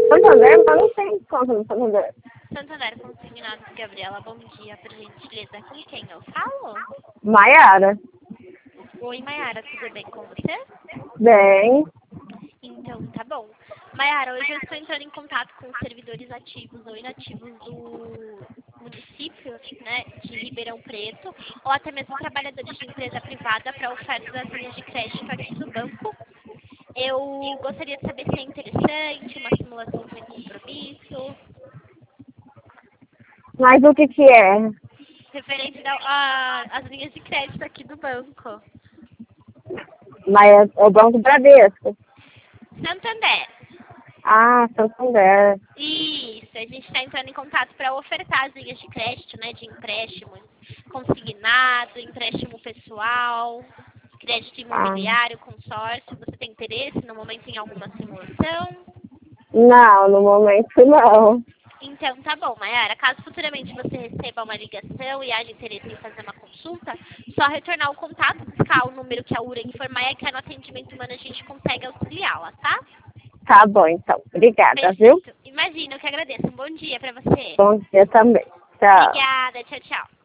Santander, mas não tem conta no Santander. Santander Consignados, Gabriela, bom dia, por gentileza. Com quem eu falo? Maiara. Oi, Mayara, tudo bem com você? Bem. Então, tá bom. Mayara, hoje eu estou entrando em contato com os servidores ativos ou inativos do município, né, de Ribeirão Preto, ou até mesmo trabalhadores de empresa privada para oferta das linhas de crédito aqui do banco. Eu gostaria de saber se é interessante, uma simulação sem compromisso, Mas o que é? referente às linhas de crédito aqui do banco. Mas é o Banco Bradesco. Santander. Ah, Santander. Isso, a gente está entrando em contato para ofertar as linhas de crédito, né, de empréstimo consignado, empréstimo pessoal, crédito imobiliário, consórcio. Você tem interesse no momento em alguma simulação? Não, no momento não. Então, tá bom, Mayara. Caso futuramente você receba uma ligação e haja interesse em fazer uma consulta, só retornar o contato, buscar o número que a URA informar e que no atendimento humano a gente consegue auxiliá-la, tá? Tá bom, então. Obrigada, viu? Perfeito. Imagina, eu que agradeço. Um bom dia pra você. Bom dia também. Tchau. Obrigada. Tchau, tchau.